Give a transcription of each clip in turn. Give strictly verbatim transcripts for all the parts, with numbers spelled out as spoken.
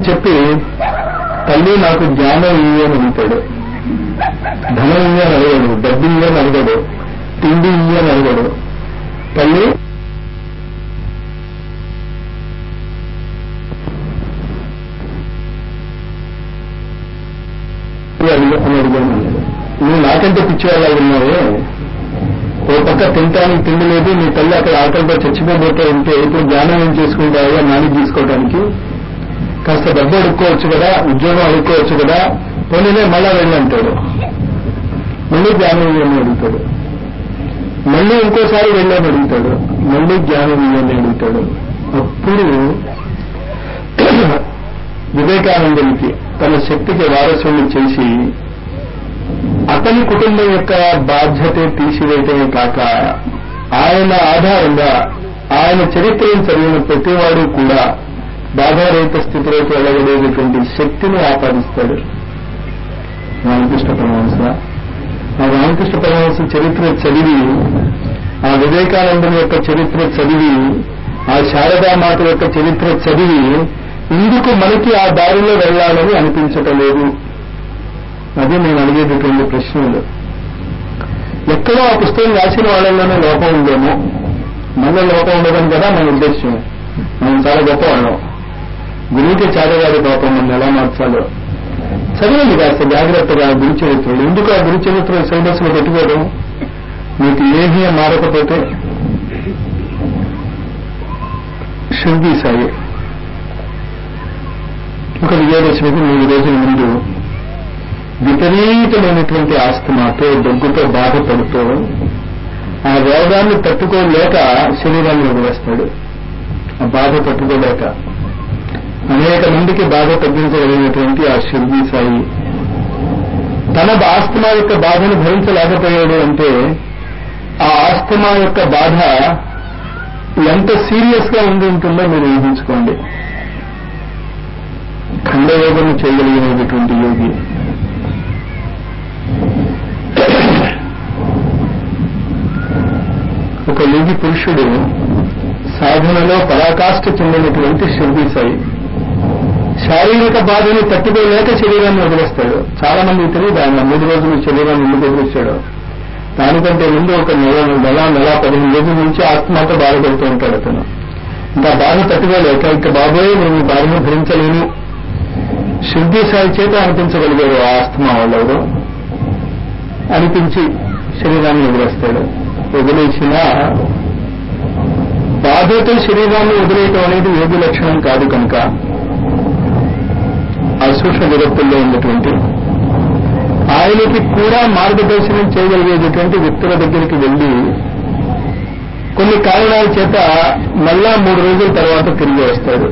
చెప్పి తల్లి నాకు జ్ఞానం ఇయ్యి అని అడుగుతాడు. ధనం ఇయ్యి అని అడగడు, డబ్బు ఇయ్యి అని అడగడు, తిండి ఇయ్యి అని అడగడు. తల్లి అని అడిగాను. నువ్వు నాకంటే పిచ్చివాళ్ళ ఉన్నావే, ఓ పక్క తింటానికి తిండి లేదు, నీ తల్లి అక్కడ ఆకలితో చచ్చిపోతే ఉంటే ఇప్పుడు జ్ఞానం ఏం చేసుకుంటావో నాని తీసుకోవడానికి కాస్త డబ్బు అడుక్కోవచ్చు కదా, ఉద్యోగం అడుక్కోవచ్చు కదా, పోనీనే మళ్ళా వెళ్ళంటాడు. మళ్ళీ జ్ఞానం ఇవ్వని అడుగుతాడు, మళ్ళీ ఇంకోసారి వెళ్ళని అడుగుతాడు, మళ్ళీ జ్ఞానం ఇవ్వని అడుగుతాడు. అప్పుడు వివేకానందునికి తన శక్తికి వారసుని చేసి అతని కుటుంబం యొక్క బాధ్యత తీసివేయటమే కాక ఆయన ఆధారంగా ఆయన చరిత్రను చదివిన ప్రతివాడు కూడా బాధారహిత స్థితిలోకి వెళ్ళగలిగేటువంటి శక్తిని ఆపాదిస్తాడు. రామకృష్ణ పరమహంస ఆ రామకృష్ణ పరమహంస చరిత్ర చదివి, ఆ వివేకానందుని యొక్క చరిత్ర చదివి, ఆ శారదామాత యొక్క చరిత్ర చదివి ఇందుకు మనకి ఆ దారిలో వెళ్ళాలని అనిపించటం లేదు. అదే నేను అడిగేటటువంటి ప్రశ్నలు. ఎక్కడో ఆ పుస్తకం రాసిన వాళ్ళలోనే లోపం ఉందేమో, మన లోపం ఉండడం కదా మన ఉద్దేశం. మనం చాలా గొప్పవాళ్ళం, గురువుకి చాడగారి లోపం మనం ఎలా మార్చాలో చదవండి కాస్త జాగ్రత్తగా గురు చరిత్రలు. ఎందుకు ఆ గురు చరిత్ర సిలబస్ లో పెట్టుకోవడం? మీకు ఏమీ మారకపోతే షిర్డీ సాయి ఒక విజయదశమికి మూడు రోజుల ముందు విపరీతమైనటువంటి ఆస్తమాతో దగ్గుతో బాధపడుతూ ఆ రోగాన్ని తట్టుకోలేక శరీరాన్ని వదిలేస్తాడు. ఆ బాధ తట్టుకోలేక అనేక మందికి బాధ తగ్గించగలిగినటువంటి ఆ షిర్డీ సాయి తన ఆస్తమా యొక్క బాధను భరించలేకపోయాడు అంటే ఆ ఆస్తమా యొక్క బాధ ఎంత సీరియస్ గా ఉండి ఉంటుందో మీరు ఊహించుకోండి. ఖండయోగం చేయగలిగినటువంటి యోగి. ఒక యోగి పురుషుడు సాధనలో పరాకాష్ఠ చెందినటువంటి షిర్డీ సాయి శారీరక బాధని తట్టుకోలేక శరీరాన్ని వదిలేస్తాడు. చాలా మంది తెలియదు ఆయన మూడు రోజులు శరీరాన్ని ఎందుకు వదిలేస్తాడు. దానికంటే ముందు ఒక నెల నెల నెల పదిహేను రోజుల నుంచి ఆత్మతో బాధపడుతూ ఉంటాడు అతను. ఇంకా బాధ తట్టుకోలేక ఇంకా బాబోయే నేను బాధను భరించలేను షిర్డీ సాయి చేత అనిపించగలిగారు ఆ ఆస్తమా వాళ్ళు అనిపించి శరీరాన్ని వదిలేస్తాడు. వదిలేసిన బాధతో శరీరాన్ని వదిలేయటం అనేది యోగి లక్షణం కాదు కనుక ఆ సూక్ష్మ జగత్తుల్లో ఉన్నటువంటి ఆయనకి కూడా మార్గదర్శనం చేయగలిగేటటువంటి వ్యక్తుల దగ్గరికి వెళ్లి కొన్ని కారణాల చేత మళ్ళా మూడు రోజుల తర్వాత తిరిగి వస్తాడు.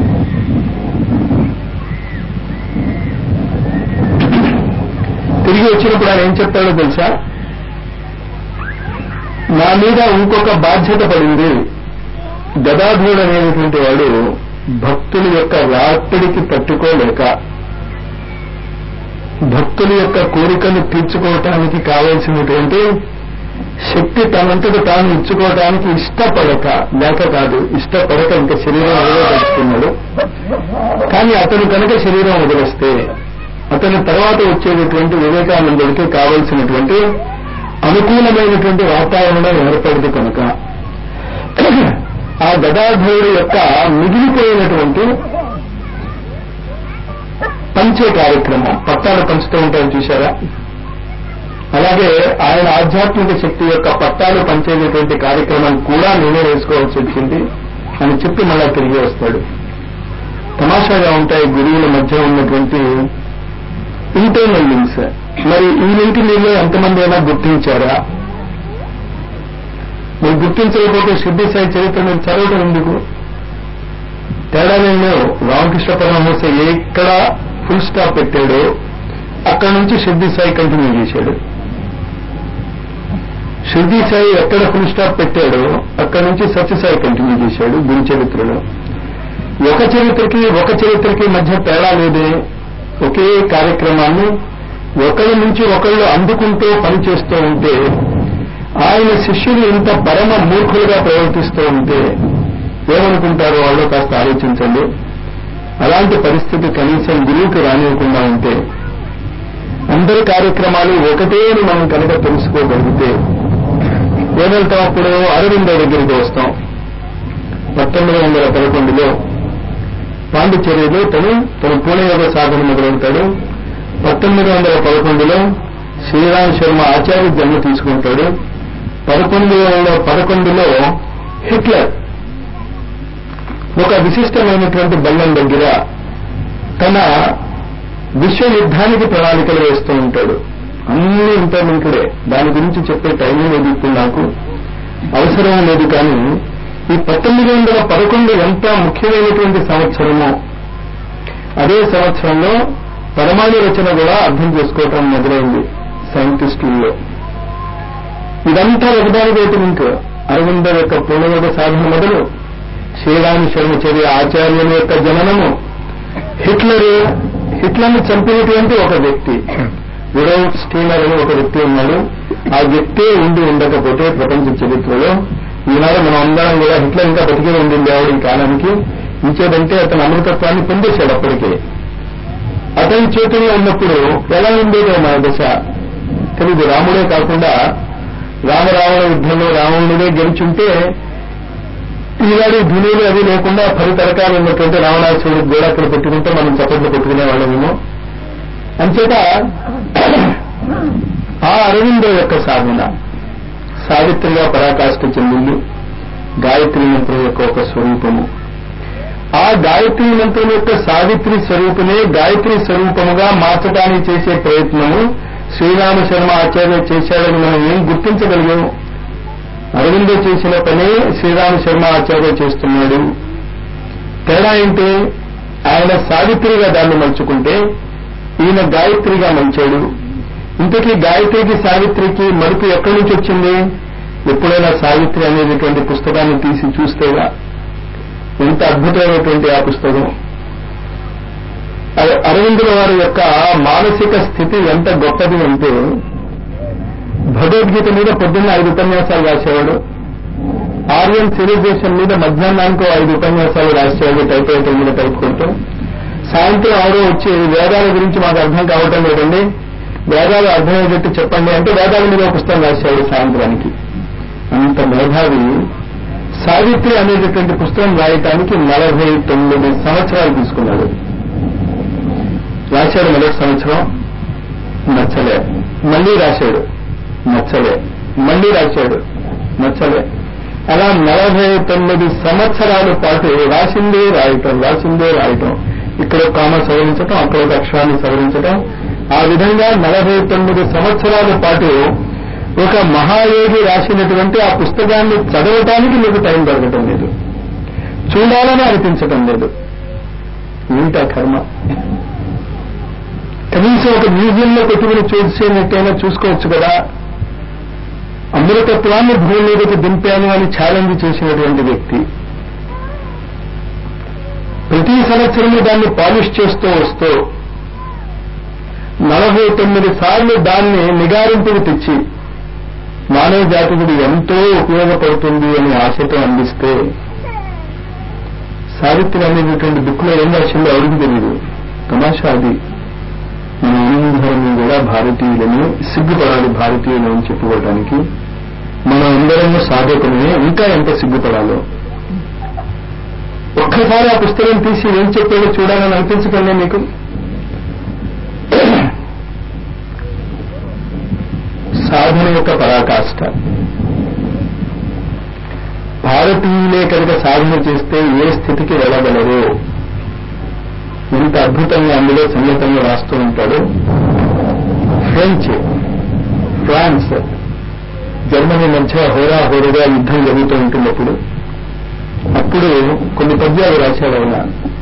తిరిగి వచ్చినప్పుడు ఆయన ఏం చెప్తాడో తెలుసా? నా మీద ఇంకొక బాధ్యత పడింది. గదాధుడు అనేటువంటి వాడు భక్తుల యొక్క రాత్రిడికి తట్టుకోలేక భక్తుల యొక్క కోరికలు తీర్చుకోవటానికి కావలసినటువంటి శక్తి తనంతకు తాను ఇచ్చుకోవటానికి ఇష్టపడక లేక కాదు ఇష్టపడక ఇంకా శరీరం వదిలేస్తున్నాడు. కానీ అతను కనుక శరీరం వదిలేస్తే అతని తర్వాత వచ్చేటటువంటి వివేకానందుడికి కావలసినటువంటి అనుకూలమైనటువంటి వాతావరణం ఏర్పడదు కనుక ఆ గదాధరుడు యొక్క మిగిలిపోయినటువంటి పంచే కార్యక్రమం, పట్టాలు పంచుతూ ఉంటారు చూశారా, అలాగే ఆయన ఆధ్యాత్మిక శక్తి యొక్క పట్టాలు పంచేటటువంటి కార్యక్రమం కూడా నేనే వేసుకోవాల్సి వచ్చింది అని చెప్పి మళ్ళా తిరిగి వస్తాడు. తమాషాగా ఉంటాయి గురువుల మధ్య ఉన్నటువంటి ఇంటర్నల్ లింక్స్. మరి ఈ లింక్ మీరు ఎంతమంది అయినా గుర్తించారా? మీరు గుర్తించకపోతే షిర్డీ సాయి చరిత్ర మీరు చదవటం ఎందుకు? తేడాలేమో రామకృష్ణ పరమహంస ఎక్కడ ఫుల్ స్టాప్ పెట్టాడో అక్కడ నుంచి షిర్డీ సాయి కంటిన్యూ చేశాడు. షిర్డీ సాయి ఎక్కడ ఫుల్ స్టాప్ పెట్టాడో అక్కడ నుంచి సత్యసాయి కంటిన్యూ చేశాడు గురు చరిత్రలో. ఒక చరిత్రకి ఒక చరిత్రకి మధ్య తేడా లేదే. ఒకే కార్యక్రమాన్ని ఒకరి నుంచి ఒకళ్ళు అందుకుంటూ పనిచేస్తూ ఉంటే ఆయన శిష్యులు ఇంత పరమ మూర్ఖులుగా ప్రవర్తిస్తూ ఉంటే ఏమనుకుంటారో వాళ్ళు కాస్త ఆలోచించండి. అలాంటి పరిస్థితి కనీసం గురువుకి రానివ్వకుండా ఉంటే, అందరి కార్యక్రమాలు ఒకటే అని మనం కనుక తెలుసుకోగలిగితే ఏదైతాం? అప్పుడు అరవిందో దగ్గరికి వస్తాం. పంతొమ్మిది వందల పదకొండులో పాండిచేరిలో తను తన పూర్ణ యోగ సాధన మొదలవుతాడు. పంతొమ్మిది వందల పదకొండులో శ్రీరామ్ శర్మ ఆచార్య జన్మ తీసుకుంటాడు. పదకొండు వందల పదకొండులో హిట్లర్ ఒక విశిష్టమైనటువంటి బల్లం దగ్గర తన విశ్వ యుద్ధానికి ప్రణాళికలు వేస్తూ ఉంటాడు. అన్ని ఇంటర్లింకుడే, దాని గురించి చెప్పే టైం లేదు ఇప్పుడు, నాకు అవసరం లేదు. కానీ ఈ పంతొమ్మిది వందల పదకొండు ఎంత ముఖ్యమైనటువంటి సంవత్సరమో, అదే సంవత్సరంలో పరమాణు రచన కూడా అర్థం చేసుకోవటం మొదలైంది సైంటిస్టుల్లో. ఇదంతా ఒకదానికైతే లింక్. అరవిందో యొక్క పూర్ణయోగ సాధన మొదలు, శ్రీరామ్ శర్మచర్య ఆచార్యుల యొక్క జననము, హిట్లర్ హిట్లర్ని చంపినటువంటి ఒక వ్యక్తి రుడోల్ఫ్ స్టీనర్ అని ఒక వ్యక్తి ఉన్నాడు. ఆ వ్యక్తే ఉండి ఉండకపోతే ప్రపంచ చరిత్రలో ఈనాడు మనం అందరం కూడా హిట్లర్ ఇంకా బతికే ఉండింది ఆవిడ ఈ కాలానికి. ఇంకేదంటే అతను అమృతత్వాన్ని పొందేశాడు. అప్పటికే అతని చేతుల్లో ఉన్నప్పుడు ఎలా ఉండేదో మన దశ తెలీదు. రాముడే కాకుండా రామరావణ యుద్ధంలో రావణుడే గెలుచుంటే ఈనాడు ధునులు అది లేకుండా పది తరకాలు ఉన్నటువంటి రావణాసురుడు గోడక్కలు పెట్టుకుంటే మనం చప్పట్లు పెట్టుకునే వాళ్ళమేమో. అంచేత ఆ అరవిందో యొక్క సాధన సావిత్రిగా పరాకాష్ఠ చెందింది. గాయత్రి మంత్రం యొక్క ఒక స్వరూపము. ఆ గాయత్రి మంత్రం యొక్క సావిత్రి స్వరూపమే గాయత్రి స్వరూపముగా మార్చడానికి చేసే ప్రయత్నము శ్రీరామ శర్మ ఆచార్య చేశాడని మనం ఏం గుర్తించగలిగాము? అరవిందో చేసిన పనే శ్రీరామ శర్మ ఆచార్య చేస్తున్నాడు. తేడా ఏంటి? ఆయన సావిత్రిగా దాన్ని మలుచుకుంటే ఈయన గాయత్రిగా మలిచాడు. ఇంతకీ గాయత్రికి సావిత్రికి మరుపు ఎక్కడి నుంచి వచ్చింది? ఎప్పుడైనా సావిత్రి అనేటువంటి పుస్తకాన్ని తీసి చూస్తేగా ఎంత అద్భుతమైనటువంటి ఆ పుస్తకం. అరవిందుల వారి యొక్క మానసిక స్థితి ఎంత గొప్పది అంటే, భగవద్గీత మీద పొద్దున్న ఐదు ఉపన్యాసాలు రాసేవాడు. ఆర్యన్ సివిలైజేషన్ మీద మధ్యాహ్నానికి ఐదు ఉపన్యాసాలు రాసేవాడు టైప్రైటర్ మీద టైపుకుంటూ. సాయంత్రం ఎవరో వచ్చి వేదాల గురించి మాకు అర్థం కావటం లేదండి, వేదాలు అర్థమయ్యేటట్టు చెప్పండి అంటే వేదాల మీద ఒక పుస్తకం రాసేవాడు సాయంత్రానికి. అంత మేధావి. సావిత్రి అనేటటువంటి పుస్తకం రాయటానికి నలభై తొమ్మిది సంవత్సరాలు తీసుకున్నాడు. రాశాడు మొదటి సంవత్సరం, నచ్చలే. మళ్లీ రాశాడు, నచ్చలే. మళ్లీ రాశాడు, నచ్చలే. అలా నలభై తొమ్మిది సంవత్సరాల పాటు రాసిందే రాయటం రాసిందే రాయటం ఇక్కడ కామ సవరించటం, అక్కడ ఒక అక్షరాన్ని సవరించటం. ఆ విధంగా నలభై తొమ్మిది సంవత్సరాల పాటు ఒక మహాయోగి రాసినటువంటి ఆ పుస్తకాన్ని చదవటానికి మీకు టైం దొరకటం లేదు, చూడాలని అనిపించటం లేదు. ఏంటా కర్మ? కనీసం ఒక మ్యూజియంలో పెట్టుకుని చూసేటైనా చూసుకోవచ్చు కదా. అమృతత్వాన్ని భూమి మీదకి దింపాను అని ఛాలెంజ్ చేసినటువంటి వ్యక్తి ప్రతి సంవత్సరం దాన్ని పాలిష్ చేస్తూ వస్తూ నలభై తొమ్మిది సార్లు దాన్ని నిగారింపుకు తెచ్చి మానవ జాతికి ఎంతో ఉపయోగపడుతుంది అని ఆశతో అందిస్తే, సావిత్రి అనేటువంటి బుక్ లో ఏం రాసిందో ఎవరికి తెలియదు. తమాషా అది. మన అందరం కూడా భారతీయులని, సిగ్గుపడాలి భారతీయులు అని చెప్పుకోవడానికి. మనం అందరం సాధకులనే, ఇంకా ఎంత సిగ్గుపడాలో. ఒక్కసారి ఆ పుస్తకం తీసి ఏం చెప్పాడో చూడాలని అనిపించకండి మీకు. సాధన యొక్క పరాకాష్ఠ. భారతీయులే కనుక సాధన చేస్తే ఏ స్థితికి వెళ్ళగలరు? ఎంత అద్భుతంగా అందులో సంగీతంలో రాస్తూ ఉంటాడు. ఫ్రెంచ్, ఫ్రాన్స్, జర్మనీ మధ్య హోరాహోరుగా యుద్ధం జరుగుతూ ఉంటున్నప్పుడు అప్పుడు కొన్ని పద్యాలు రాశాడు ఆయన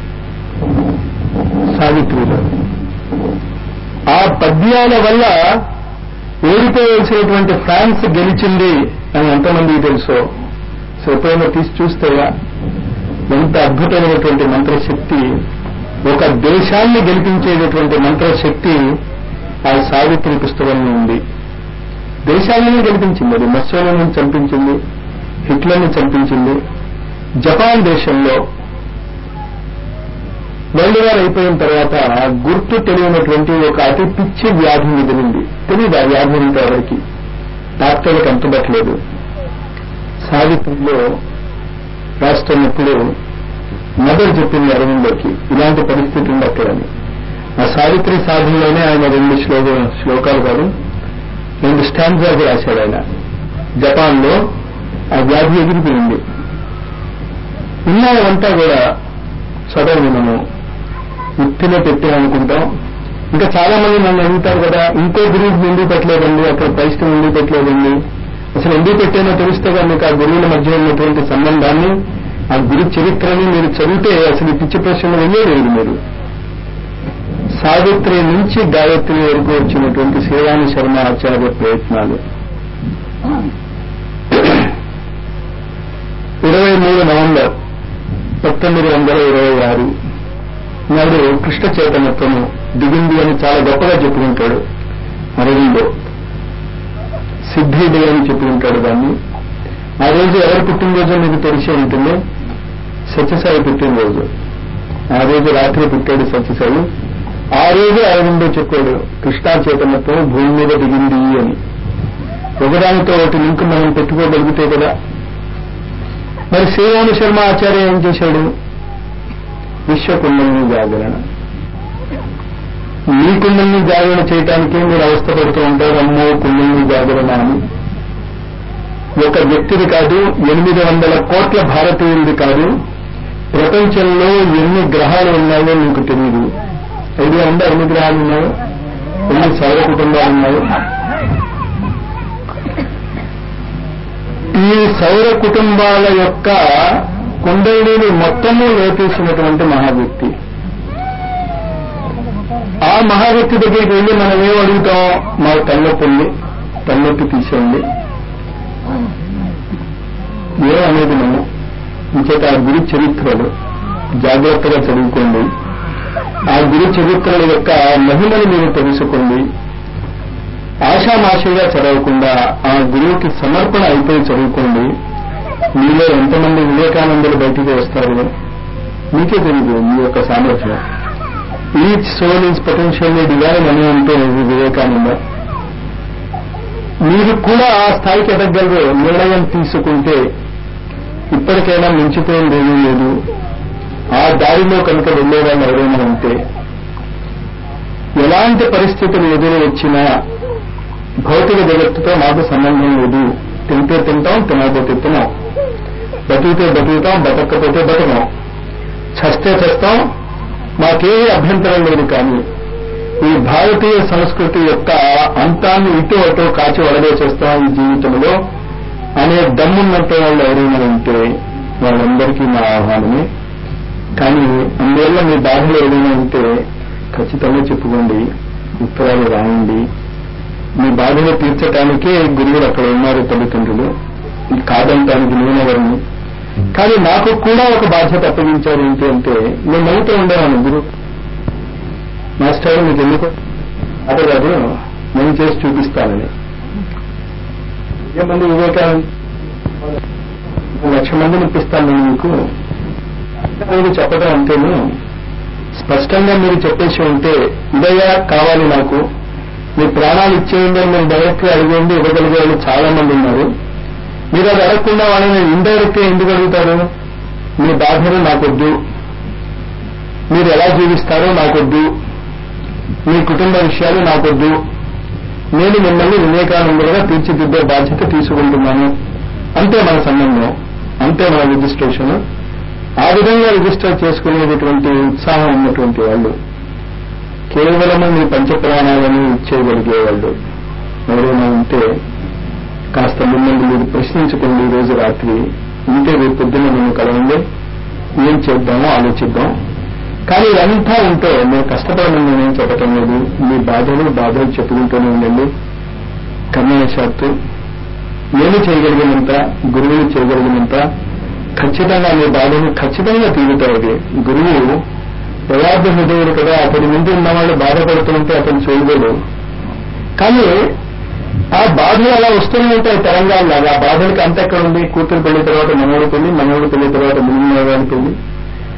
సావిత్రిలో. ఆ పద్యాల వల్ల ఓడిపోయాల్సినటువంటి ఫ్రాన్స్ గెలిచింది అని ఎంతమందికి తెలుసో. సో ఎప్పుడైనా తీసి చూస్తేగా ఎంత అద్భుతమైనటువంటి మంత్రశక్తి, ఒక దేశాన్ని గెలిపించేటటువంటి మంత్రశక్తి ఆ సావిత్రి పుస్తకంలో ఉంది. దేశాలను గెలిపించింది అది. మస్సోలిని చంపించింది, హిట్లర్ని చంపించింది. జపాన్ దేశంలో వరల్డ్ వార్ అయిపోయిన తర్వాత గుర్తు తెలియనటువంటి ఒక అతి పిచ్చి వ్యాధి మిగిలింది. తెలియదు ఆ వ్యాధి ఇంకా ఎవరికి, డాక్టర్లకు అంతుబట్టలేదు. సావిత్రిలో రాస్తున్నప్పుడు మదర్ చెప్పింది అరవిందోకి, ఇలాంటి పరిస్థితి ఉంది అక్కడని. ఆ సావిత్రి సాధనలోనే ఆయన రెండు శ్లోక శ్లోకాలు కాదు రెండు స్టాండ్స్ రాశాడు ఆయన. జపాన్ లో ఆ వ్యాధి ఎగిరిపోయింది. ఉన్నాయంతా కూడా చదవని మనం ఉత్తినే పెట్టామనుకుంటాం. ఇంకా చాలా మంది నన్ను అడుగుతారు కదా, ఇంకో గురువుకి ఎందుకు పెట్టలేదండి, అక్కడ పరిస్థితి ఎందుకు పెట్టలేదండి, అసలు ఎందుకు పెట్టానో తెలుస్తే మీకు ఆ గురువుల మధ్య ఉన్నటువంటి సంబంధాన్ని, ఆ గురు చరిత్రని మీరు చదివితే అసలు పిచ్చి ప్రశ్నలు వెళ్ళలేదు. మీరు సావిత్రి నుంచి గాయత్రి వరకు వచ్చినటువంటి శ్రీరామ శర్మ ఆచార్య ప్రయత్నాలు. ఇరవై మూడు నవంబర్ పంతొమ్మిది వందల ఇరవై ఆరు నాడు కృష్ణ చైతన్యత్వము దిగింది అని చాలా గొప్పగా చెప్పుకుంటాడు అరవిందో. సిద్ధి డే అని చెప్పుకుంటాడు దాన్ని. ఆ రోజు ఎవరు పుట్టినరోజు మీకు తెలిసే ఉంటుంది, సత్యసాయి పుట్టినరోజు. ఆ రోజు రాత్రి పుట్టాడు సత్యసాయి. ఆ రోజు అరవిందో చెప్పాడు కృష్ణా చైతన్యత్వం భూమి మీద దిగింది అని. ఒకదానితో ఒకటి లింక్ మనం పెట్టుకోగలిగితే కదా. మరి శ్రీరామ శర్మ ఆచార్య ఏం చేశాడు, విశ్వకుండలిని జాగరణ. మీ కుండలిని జాగరణ చేయటానికే మీరు అవస్థపడుతూ ఉంటారు, అమ్మో కుండలిని జాగరణ అని. ఒక వ్యక్తిది కాదు, ఎనిమిది వందల కోట్ల భారతీయులది కాదు, ప్రపంచంలో ఎన్ని గ్రహాలు ఉన్నాయో మీకు తెలియదు. ఐడియా ఉందా ఎన్ని గ్రహాలు ఉన్నాయో, ఎన్ని సౌర కుటుంబాలు ఉన్నాయో? ఈ సౌర కుటుంబాల యొక్క కుండలిని మొత్తము లేపేసినటువంటి మహావ్యక్తి. ఆ మహావ్యక్తి దగ్గరికి వెళ్ళి మనం ఏం అడుగుతాం, మా తలనొప్పి ఉంది, తలనొప్పి తీసేయండి ఏ అనేది మనం. ఇంచేత ఆ గురు చరిత్రలు జాగ్రత్తగా చదువుకోండి. ఆ గురు చరిత్రల యొక్క మహిమను మీరు తెలుసుకోండి. ఆషామాషిగా చదవకుండా ఆ గురువుకి సమర్పణ అయిపోయి చదువుకోండి. మీలో ఎంతమంది వివేకానందులు బయటికి వస్తారు మీకే తెలియదు. మీ యొక్క సామర్థ్యం each soul is potentially divine అని అంటే వివేకానంద. మీరు కూడా ఆ స్థాయికి ఎదగలరు. నిర్ణయం తీసుకుంటే ఇప్పటికైనా మించిపోయింది ఏమీ లేదు. ఆ దారిలో కనుక వెళ్లేవాళ్ళు ఎవరైనా ఉంటే ఎలాంటి పరిస్థితులు ఎదురు వచ్చినా భౌతిక జగత్తుతో మాకు సంబంధం లేదు. తింటే తింటాం, తినకపోతే తినాం, బతికితే బతుకుతాం, బతకపోతే బతకం, చస్తే చస్తాం, మాకే అభ్యంతరం లేదు. కానీ ఈ భారతీయ సంస్కృతి యొక్క అంతాన్ని ఇటు అటు కాచి వడవేసేస్తాం ఈ జీవితంలో అనే దమ్మున్నట్టు వాళ్ళు ఎవరైనా ఉంటే వాళ్ళందరికీ మా ఆహ్వానమే. కానీ అందువల్ల మీ బాధలు ఏదైనా ఉంటే ఖచ్చితంగా చెప్పుకోండి, ఉత్తరాలు రాయండి. మీ బాధలు తీర్చడానికే గురువులు అక్కడ ఉన్నారు, తల్లిదండ్రులు. కాదంటానికి నేనెవరిని. కానీ నాకు కూడా ఒక బాధ్యత అప్పగించారు ఏంటి అంటే, నేను నవ్వుతూ ఉండేవాను, గురు మాస్టర్ మీకు ఎందుకు అదే కాదు నేను చేసి చూపిస్తానని. మంది వివేకానంద లక్ష మందిని ఇప్పిస్తాను నేను మీకు మీరు చెప్పడం అంటేను. స్పష్టంగా మీరు చెప్పేసి ఉంటే ఇదయ్యా కావాలి నాకు, మీ ప్రాణాలు ఇచ్చేయండి అని మీరు డైరెక్ట్ గా అడిగేయండి. ఇవ్వగలిగే వాళ్ళు చాలా మంది ఉన్నారు. మీరు అది అడగకుండా వాళ్ళని ఇండైరెక్ట్ గా ఎందుకు అడుగుతారు? మీ బాధలు నాకొద్దు, మీరు ఎలా జీవిస్తారో నాకొద్దు, మీ కుటుంబ విషయాలు నాకొద్దు, నేను మిమ్మల్ని వివేకానందులుగా తీర్చిదిద్దే బాధ్యత తీసుకుంటున్నాను. అంతే మన సంబంధం, అంతే మన రిజిస్ట్రేషన్. ఆ విధంగా రిజిస్టర్ చేసుకునేటటువంటి ఉత్సాహం ఉన్నటువంటి వాళ్ళు, కేవలము మీ పంచప్రాణాలను ఇచ్చేయగలిగేవాళ్ళు ఎవరైనా ఉంటే కాస్త మిమ్మల్ని మీరు ప్రశ్నించుకోండి. ఈ రోజు రాత్రి ఉంటే రేపు పొద్దున్న మేము కలవండి, ఏం చేద్దామో ఆలోచిద్దాం. కానీ ఇదంతా ఉంటే మేము కష్టపడమని నేనేం చెప్పటం లేదు. మీ బాధలు బాధలు చెప్పుకుంటూనే ఉండండి. కన్యాశాత్తు నేను చేయగలిగినంత, గురువులు చేయగలిగినంత ఖచ్చితంగా మీ బాధను ఖచ్చితంగా తీరుతాయి. గురువు యథార్థ హృదయుడు కదా, అతడి ముందు ఉన్న వాళ్ళు బాధపడుతుంటే అతను చూడలేదు. కానీ ఆ బాధలు అలా వస్తూనే ఉంటాయి తరంగాల్లాగా. ఆ బాధలకి అంత ఎక్కడ ఉంది? కూతురు పెళ్లి తర్వాత మనవడు పెళ్లి, మనవడు పెళ్లి తర్వాత మునిమోగాడి పెళ్లి,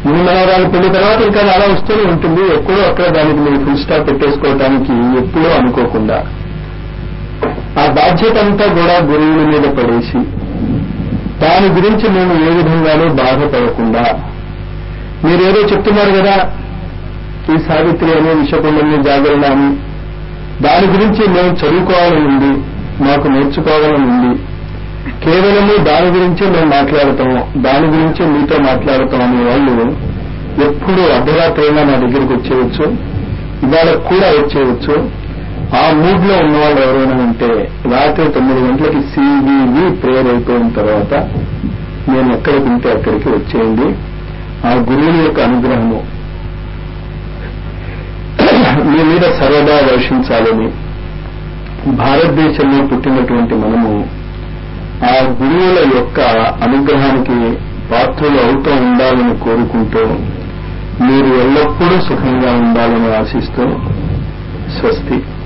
మీ మనవరాలు పెళ్లి తర్వాత ఇంకా అలా వస్తూనే ఉంటుంది. ఎప్పుడో అక్కడ దానికి మీరు ఫుల్ స్టాప్ పెట్టేసుకోవటానికి ఎప్పుడూ అనుకోకుండా ఆ బాధ్యత అంతా కూడా గురువుల మీద పడేసి దాని గురించి మేము ఏ విధంగానూ బాధపడకుండా, మీరేదో చెప్తున్నారు కదా ఈ సావిత్రి అనే విషకుండని జాగరణ అని, దాని గురించి మేము చదువుకోవాలని ఉంది, మాకు నేర్చుకోవాలని ఉంది, కేవలము దాని గురించే మేము మాట్లాడతాము, దాని గురించే మీతో మాట్లాడతాం అనే వాళ్ళు ఎప్పుడూ అర్ధరాత్రి అయినా నా దగ్గరికి వచ్చేయచ్చు, ఇవాళ కూడా వచ్చేయచ్చు. ఆ మూడ్ లో ఉన్నవాళ్ళు ఎవరైనా ఉంటే రాత్రి తొమ్మిది గంటలకి సివివి ప్రేయర్ అయిపోయిన తర్వాత నేను ఎక్కడికి ఉంటే అక్కడికి వచ్చేయండి. ఆ గురువుల యొక్క అనుగ్రహము మీ మీద సర్వదా వర్షించాలని, భారతదేశంలో పుట్టినటువంటి మనము ఆ గురువుల యొక్క అనుగ్రహానికి పాత్రలు అవుతూ ఉండాలని కోరుకుంటూ, మీరు ఎల్లప్పుడూ సుఖంగా ఉండాలని ఆశిస్తూ స్వస్తి.